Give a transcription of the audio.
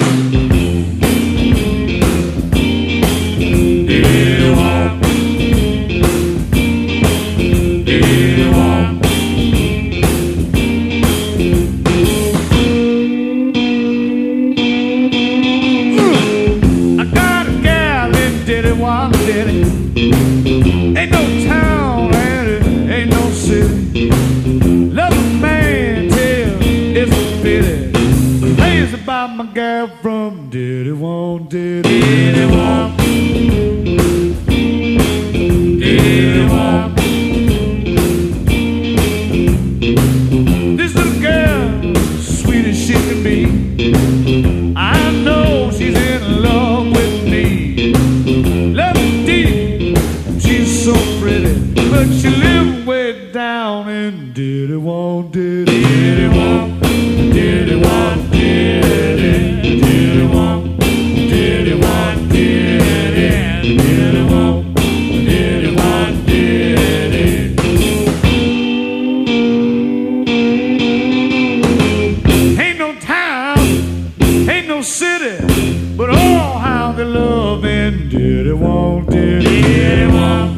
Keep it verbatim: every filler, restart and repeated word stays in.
Ain't no town and it ain't no city. Love a man till it's a pity. Crazy about my gal from Diddy Wong, Diddy, Diddy Wong, Diddy Wong. This little girl, sweet as she can be, I know she's in love with me. Love deep, she's so pretty, but she lives way down in Diddy Wong, Diddy, Diddy Wong, Diddy Wong, Diddy, Diddy Wong, Diddy Wong, Diddy, Diddy Wong, Diddy Wong, Diddy. Ain't no town, ain't no city, but oh how they love in Diddy Wong, Diddy Wong.